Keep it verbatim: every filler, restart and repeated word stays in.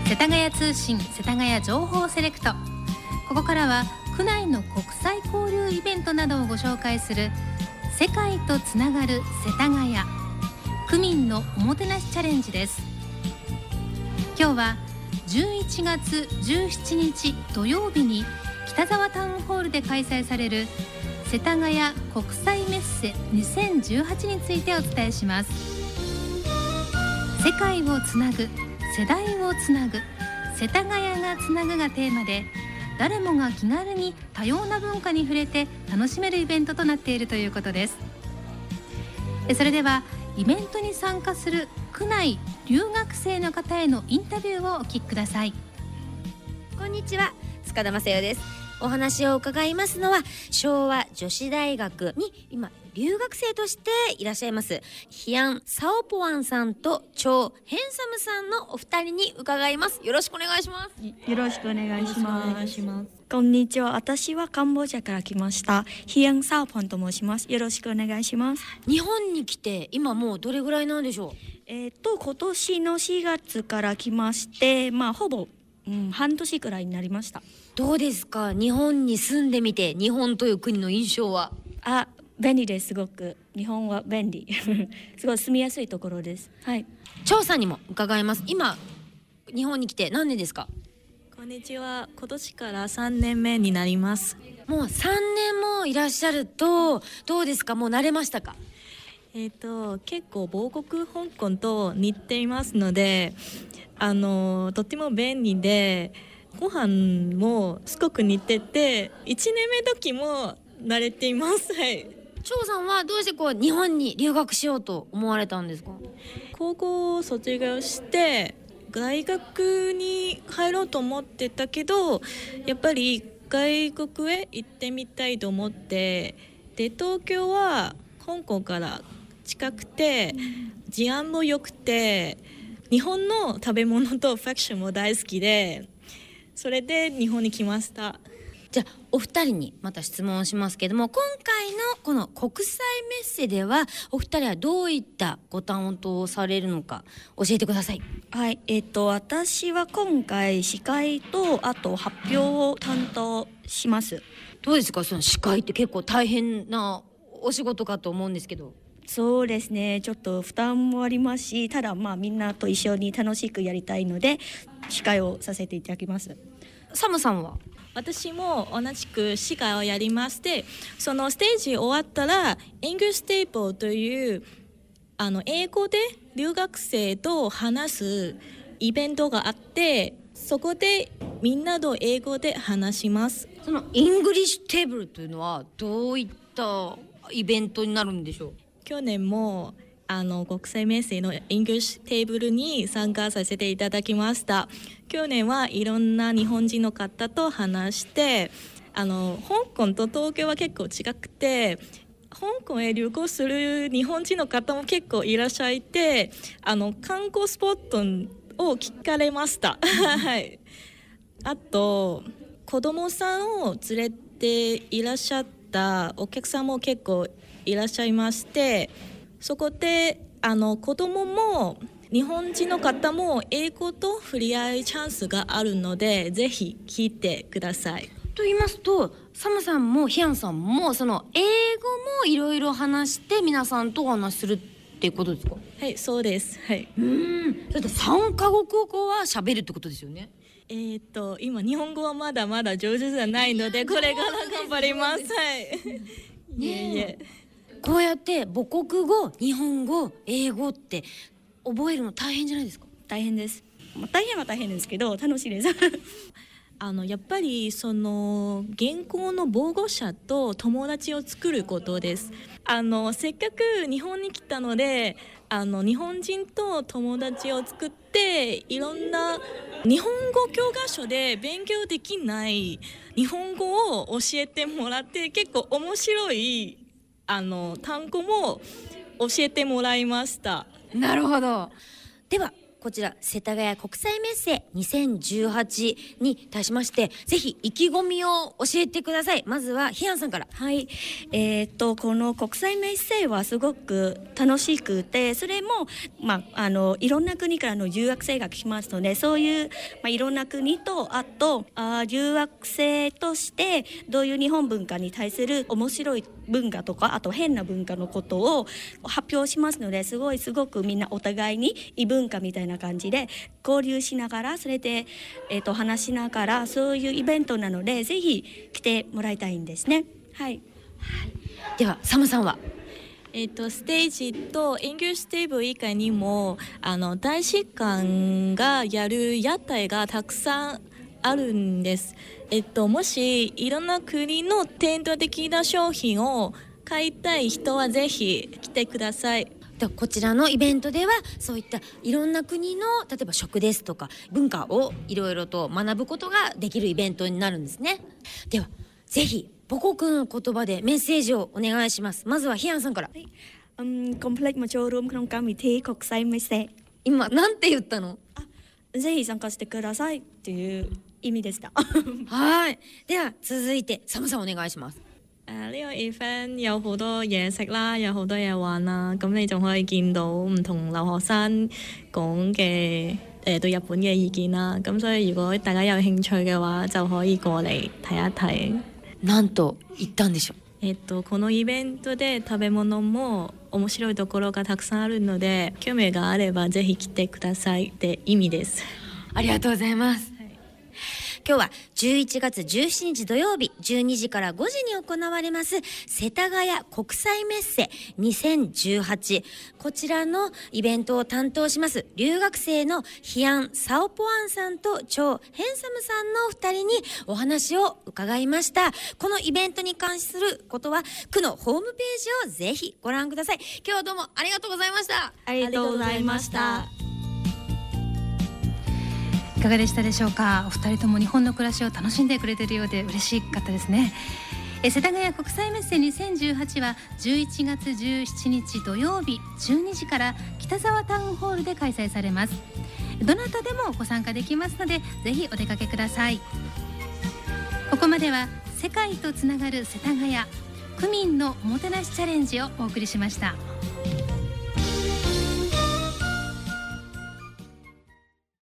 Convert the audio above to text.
世田谷通信世田谷情報セレクト。ここからは区内の国際交流イベントなどをご紹介する世界とつながる世田谷区民のおもてなしチャレンジです。今日はじゅういちがつじゅうしちにち土曜日に北沢タウンホールで開催される世田谷国際メッセにせんじゅうはちについてお伝えします。世界をつなぐ、世代をつなぐ、世田谷がつなぐがテーマで、誰もが気軽に多様な文化に触れて楽しめるイベントとなっているということです。それではイベントに参加する区内留学生の方へのインタビューをお聞きください。 こんにちは、塚田正代です。お話を伺いますのは昭和女子大学に今留学生としていらっしゃいますヒアン・サオポワンさんとチョー・ヘンサムさんのお二人に伺います。よろしくお願いします。 よろしくお願いします。こんにちは、私はカンボジアから来ましたヒアン・サオポンと申します。よろしくお願いします。 日本に来て今もうどれぐらいなんでしょう？ えっと今年のしがつから来まして、まあほぼ、うん、半年くらいになりました。 どうですか、日本に住んでみて日本という国の印象は？ あ、便利です。すごく日本は便利すごい住みやすいところです。はい。 張さんにも伺います。今日本に来て何年ですか？ こんにちは、今年からさんねんめになります。 もうさんねんもいらっしゃるとどうですか？もう慣れましたか？ えーと結構母国香港と似ていますので、あのとても便利で、ご飯もすごく似てていちねんめ時も慣れています。はい。 張さんはどうしてこう日本に留学しようと思われたんですか？ 高校を卒業して大学に入ろうと思ってたけど、やっぱり外国へ行ってみたいと思って、で東京は香港から近くて治安も良くて日本の食べ物とファッションも大好きで、それで日本に来ました。 じゃあお二人にまた質問をしますけども、今回のこの国際メッセではお二人はどういったご担当をされるのか教えてください。 はい、えっと私は今回司会とあと発表を担当します。 どうですか、その司会って結構大変なお仕事かと思うんですけど。 そうですね、ちょっと負担もありますし、ただまあみんなと一緒に楽しくやりたいので司会をさせていただきます。 サムさんは？ 私も同じく司会をやりまして、そのステージ終わったら English Table というあの英語で留学生と話すイベントがあって、そこでみんなと英語で話します。 その English Table というのはどういったイベントになるんでしょう？ 去年もあの国際メッセの English テーブルに参加させていただきました。去年はいろんな日本人の方と話して、あの香港と東京は結構違くて、香港へ旅行する日本人の方も結構いらっしゃいて、あの観光スポットを聞かれましたはい。あと子供さんを連れていらっしゃったお客さんも結構いらっしゃいまして、そこであの子供も日本人の方も英語と触れ合いチャンスがあるので、ぜひ聞いてください。 と言いますと、サムさんもヒアンさんもその英語もいろいろ話して皆さんとお話しするっていうことですか？ はい、そうです。はい。 うーん、それでさんカ国語は喋るってことですよね？ えー、と今日本語はまだまだ上手じゃないので、これから頑張ります。はいいえいえ、 こうやって母国語、日本語、英語って覚えるの大変じゃないですか？ 大変です。まあ、大変は大変ですけど楽しいですあのやっぱりその現行の母語者と友達を作ることです。あのせっかく日本に来たので、あの日本人と友達を作って、いろんな日本語教科書で勉強できない日本語を教えてもらって、結構面白いあの単語も教えてもらいました。 なるほど。ではこちら世田谷国際メッセにせんじゅうはちに対しまして、ぜひ意気込みを教えてください。まずはヒアンさんから。 はい、えー、っとこの国際メッセはすごく楽しくて、それも、まあ、あのいろんな国からの留学生が来ますので、そういう、まあ、いろんな国と、あとあ留学生としてどういう日本文化に対する面白い文化とか、あと変な文化のことを発表しますので、すごいすごくみんなお互いに異文化みたいな感じで交流しながら、それで、えー、と話しながら、そういうイベントなのでぜひ来てもらいたいんですね。はい、 はい、ではサムさんは。 えっと、ステージとイングリッシュテーブル以外にも、あの大使館がやる屋台がたくさんあるんです。えっと、もしいろんな国の伝統的な商品を買いたい人はぜひ来てください。 でこちらのイベントでは、そういったいろんな国の例えば食ですとか文化をいろいろと学ぶことができるイベントになるんですね。ではぜひ母国の言葉でメッセージをお願いします。まずはヒアンさんから。 うん、コンプレットもចូលរួមក្នុងកម្មវិធី国際メッセ。 今なんて言ったの？ ぜひ参加してくださいっていう意味でした。 はい。では続いてサムさんお願いします。 誒呢個 event 有好多嘢食啦，有好多嘢玩啦，咁你仲可以見到唔同留學生講嘅誒對日本嘅意見啦，咁所以如果大家有興趣嘅話，就可以過嚟睇一睇。 なんと言ったんでしょう。 えっとこのイベントで食べ物も面白いところがたくさんあるので、興味があればぜひ来てくださいって意味です。 ありがとうございます。今日はじゅういちがつじゅうしちにち土曜日じゅうにじからごじに行われます世田谷国際メッセにせんじゅうはち、こちらのイベントを担当します留学生のヒアン・サオポアンさんとチョウ・ヘンサムさんのふたりにお話を伺いました。このイベントに関することは区のホームページをぜひご覧ください。今日はどうもありがとうございました。 ありがとうございました。 いかがでしたでしょうか。お二人とも日本の暮らしを楽しんでくれているようで嬉しかったですね。え世田谷国際メッセにせんじゅうはちはじゅういちがつじゅうしちにち土曜日じゅうにじから北沢タウンホールで開催されます。どなたでもご参加できますのでぜひお出かけください。ここまでは世界とつながる世田谷区民のおもてなしチャレンジをお送りしました。